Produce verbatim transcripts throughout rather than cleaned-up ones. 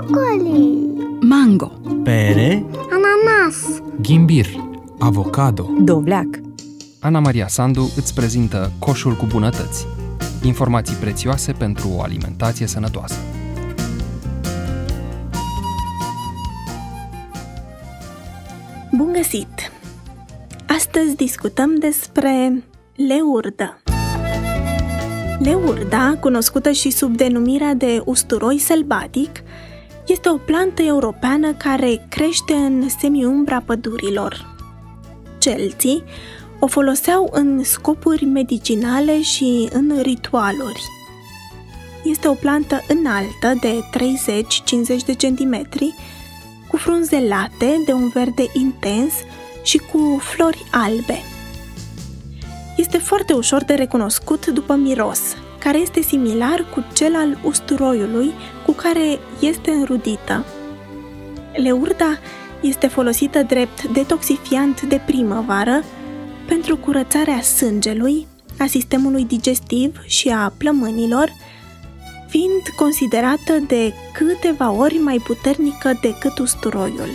Brocoli, mango, pere, ananas, ghimbir, avocado. dovleac. Ana Maria Sandu îți prezintă Coșul cu bunătăți. Informații prețioase pentru o alimentație sănătoasă. Bun găsit! Astăzi discutăm despre leurdă. Leurda, cunoscută și sub denumirea de usturoi sălbatic, este o plantă europeană care crește în semiumbra pădurilor. Celții o foloseau în scopuri medicinale și în ritualuri. Este o plantă înaltă de treizeci cincizeci de centimetri, cu frunze late de un verde intens și cu flori albe. Este foarte ușor de recunoscut după miros, care este similar cu cel al usturoiului cu care este înrudită. Leurda este folosită drept detoxifiant de primăvară pentru curățarea sângelui, a sistemului digestiv și a plămânilor, fiind considerată de câteva ori mai puternică decât usturoiul.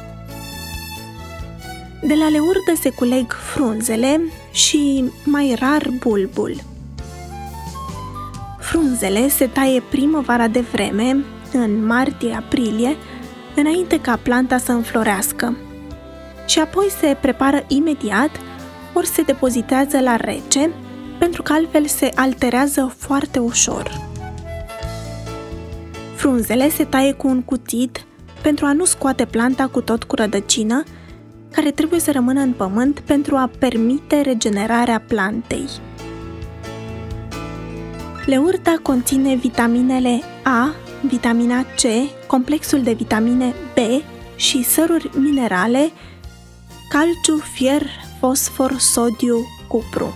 De la leurdă se culeg frunzele și, mai rar, bulbul. Frunzele se taie primăvara de vreme, în martie-aprilie, înainte ca planta să înflorească, și apoi se prepară imediat, ori se depozitează la rece, pentru că altfel se alterează foarte ușor. Frunzele se taie cu un cuțit pentru a nu scoate planta cu tot cu rădăcină, care trebuie să rămână în pământ pentru a permite regenerarea plantei. Leurda conține vitaminele A, vitamina C, complexul de vitamine B și săruri minerale, calciu, fier, fosfor, sodiu, cupru.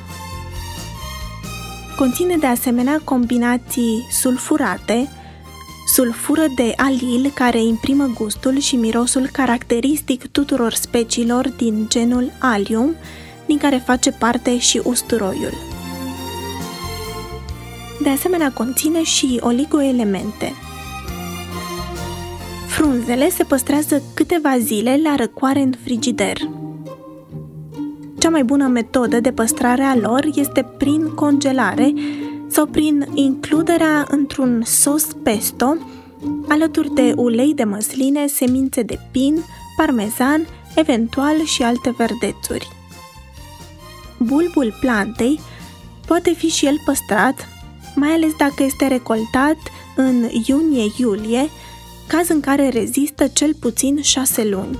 Conține de asemenea combinații sulfurate, sulfură de alil care imprimă gustul și mirosul caracteristic tuturor speciilor din genul Allium, din care face parte și usturoiul. De asemenea, conține și oligoelemente. Frunzele se păstrează câteva zile la răcoare în frigider. Cea mai bună metodă de păstrare a lor este prin congelare sau prin includerea într-un sos pesto, alături de ulei de măsline, semințe de pin, parmezan, eventual și alte verdețuri. Bulbul plantei poate fi și el păstrat, mai ales dacă este recoltat în iunie-iulie, caz în care rezistă cel puțin șase luni.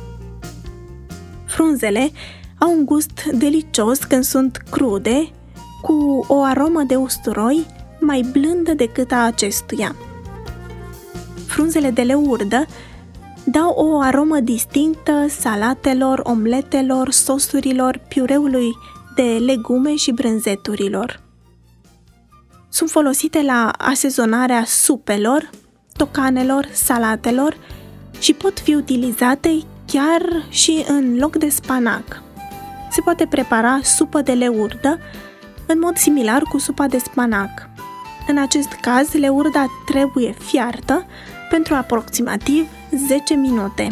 Frunzele au un gust delicios când sunt crude, cu o aromă de usturoi mai blândă decât a acestuia. Frunzele de leurdă dau o aromă distinctă salatelor, omletelor, sosurilor, piureului de legume și brânzeturilor. Sunt folosite la asezonarea supelor, tocanelor, salatelor și pot fi utilizate chiar și în loc de spanac. Se poate prepara supă de leurdă în mod similar cu supa de spanac. În acest caz, leurda trebuie fiartă pentru aproximativ zece minute.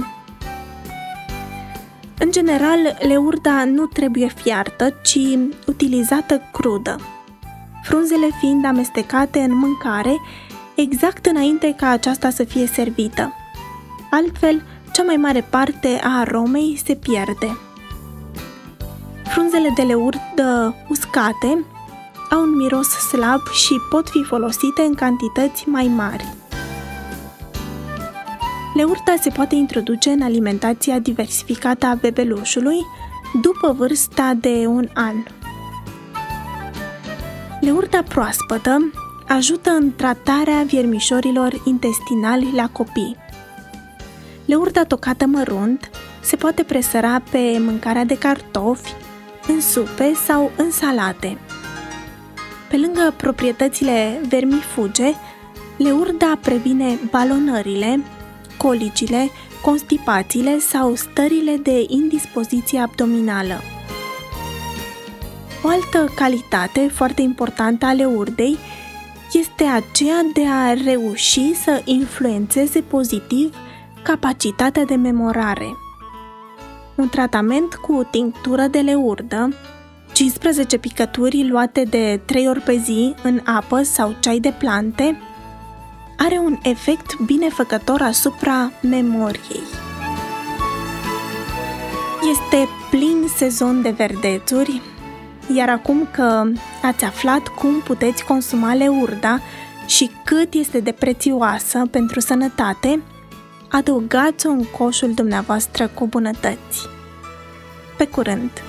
În general, leurda nu trebuie fiartă, ci utilizată crudă, frunzele fiind amestecate în mâncare exact înainte ca aceasta să fie servită. Altfel, cea mai mare parte a aromei se pierde. Frunzele de leurdă uscate au un miros slab și pot fi folosite în cantități mai mari. Leurda se poate introduce în alimentația diversificată a bebelușului după vârsta de un an. Leurda proaspătă ajută în tratarea viermișorilor intestinali la copii. Leurda tocată mărunt se poate presăra pe mâncarea de cartofi, în supe sau în salate. Pe lângă proprietățile vermifuge, leurda previne balonările, colicile, constipațiile sau stările de indispoziție abdominală. O altă calitate foarte importantă a leurdei este aceea de a reuși să influențeze pozitiv capacitatea de memorare. Un tratament cu o tinctură de leurdă, cincisprezece picături luate de trei ori pe zi în apă sau ceai de plante, are un efect binefăcător asupra memoriei. Este plin sezon de verdețuri, iar acum că ați aflat cum puteți consuma leurda și cât este de prețioasă pentru sănătate, adăugați-o în coșul dumneavoastră cu bunătăți. Pe curând!